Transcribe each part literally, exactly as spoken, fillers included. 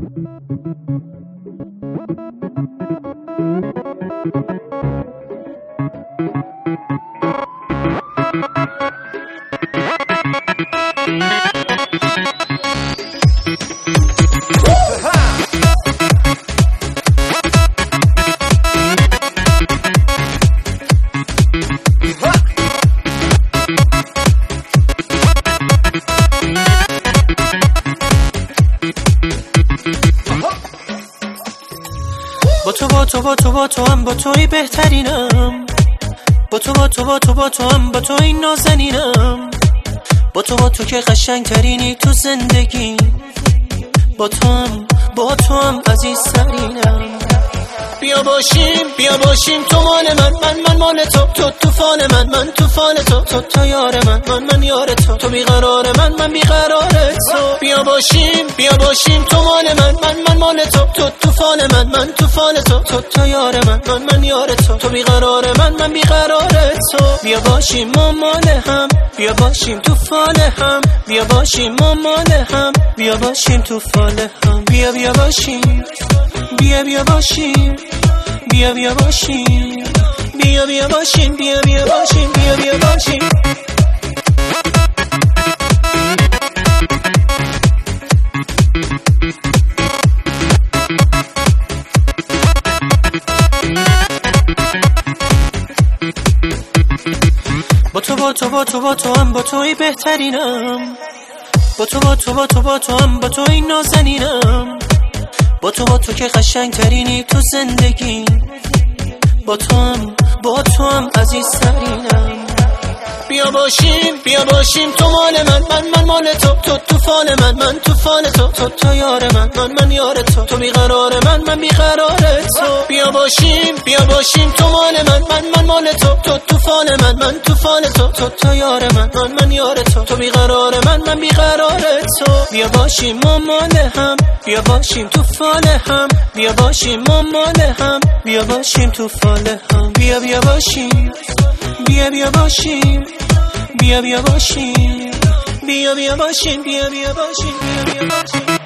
با تو با تو با تو با تو هم با توی بهترینم، با تو با تو با تو با تو هم با توی نازنینم، با تو با تو که قشنگ ترینی تو زندگی، با تو هم با تو هم عزیز ترینم. بیا باشیم بیا باشیم تو مال من، من من مال تو، تو طوفان من، من طوفان تو، تو تا یار من، من من یار تو، تو بیقرار من، من بیقرار تو. بیا باشیم بیا باشیم تو مال من، من من مال تو، تو طوفان من، من طوفان تو، تو تا یار من، من من یار تو، تو بیقرار من، من بیقرار تو. بیا باشیم مامان هم، بیا باشیم طوفان هم، بیا باشیم مامان هم، بیا باشیم طوفان هم. بیا بیا باشیم بیا بیا باشیم بیا بیا باشیم بیا بیا باشیم بیا بیا باشیم بیا بیا باشیم. با تو با تو با تو با تو هم با توی بهترینم، با تو با تو با تو با تو هم با توی نازنینم، با تو با تو که قشنگ ترینی تو زندگی، با تو هم با تو هم عزیز ترینم. بیا باشیم بیا باشیم تو مال من، من من مال تو، تو طوفان من، من طوفان تو، تو تا یار من، من من یار تو، تو بیقرار من، من بیقرار تو. بیا باشیم بیا باشیم تو مال من، من من مال تو، تو طوفان من، من طوفان تو، تو تا یار من، من من یار تو، تو بیقرار من، من بیقرار تو. بیا باشیم مامان هم، بیا باشیم طوفان هم، بیا باشیم مامان هم، بیا باشیم طوفان هم. بیا بیا باشیم بیا بیا باشیم بیا بیا باشیم بیا بیا باشیم بیا بیا باشیم بیا بیا باشیم.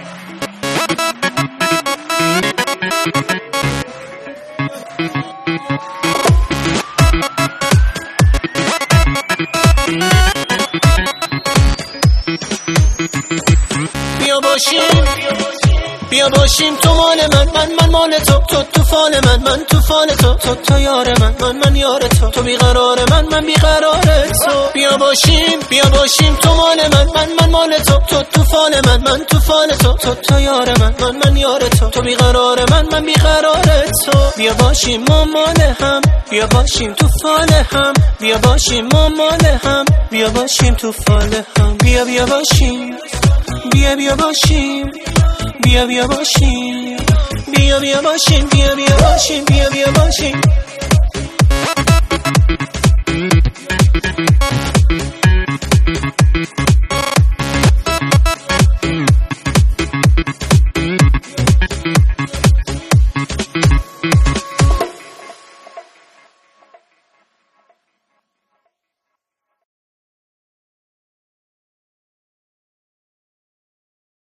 بیا باشیم بیا باشیم تو مال من، من من مال تو، تو طوفان من، من طوفان تو، تو تا یار من، من من یار تو، تو بیقرار من، من بیقرار تو. بیا باشیم بیا باشیم تو مال من، من من مال تو، تو طوفان من، من طوفان تو، تو تا یار من، من من یار تو، تو بیقرار من، من بیقرار تو. بیا باشیم مامان هم، بیا باشیم طوفان هم، بیا باشیم مامان هم، بیا باشیم طوفان هم. بیا بیا باشیم بیا بیا باشیم بیا بیا باشیم بیا بیا باشیم بیا بیا باشیم بیا بیا باشیم.